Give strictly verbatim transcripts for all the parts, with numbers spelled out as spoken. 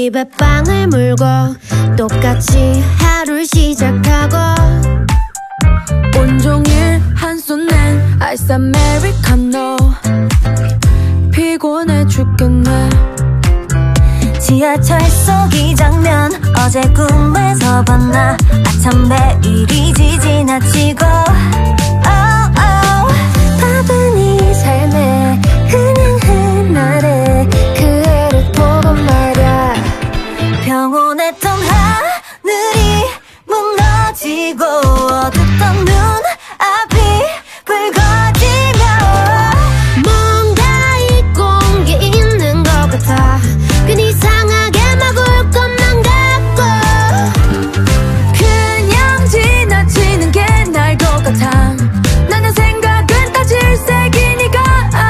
입에 빵을 물고 똑같이 하루를 시작하고 온종일 한손엔 아이스 아메리카노 피곤해 죽겠네. 지하철 속 이 장면 어제 꿈에서 봤나. 아참 매일이지 지나치고 oh, oh. 바쁜 이 삶에 그냥 흔하래 그 애를 보고 말야. 평온했던 하늘이 무너지고 어둡던 눈 앞이 붉어지며 뭔가 잊고 온 게 있는 것 같아. 괜히 이상하게 막 울 것만 같고 그냥 지나치는 게 나을 것 같아. 나는 생각은 다 질색이니까.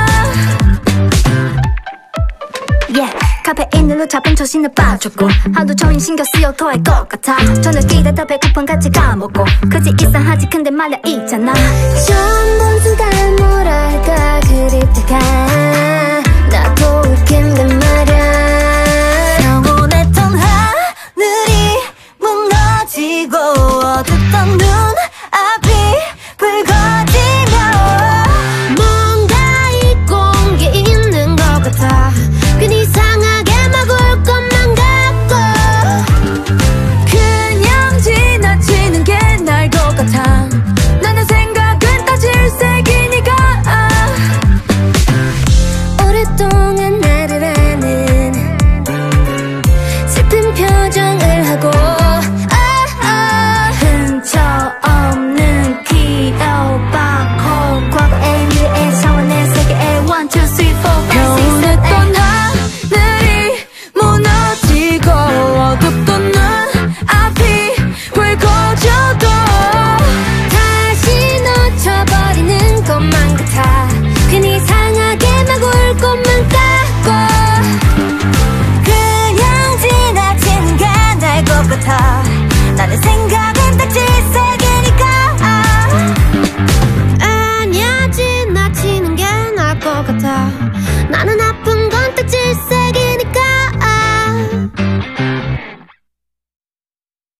yeah. 카페인으로 잡은 초신을 빠졌고 하루 종일 신경 쓰여 토할 것 같아. 저녁이라 더 배고픈 같이 까먹고 그지 이상하지 근데 말야 있잖아. 처음 본 순간 뭐랄까 그립다가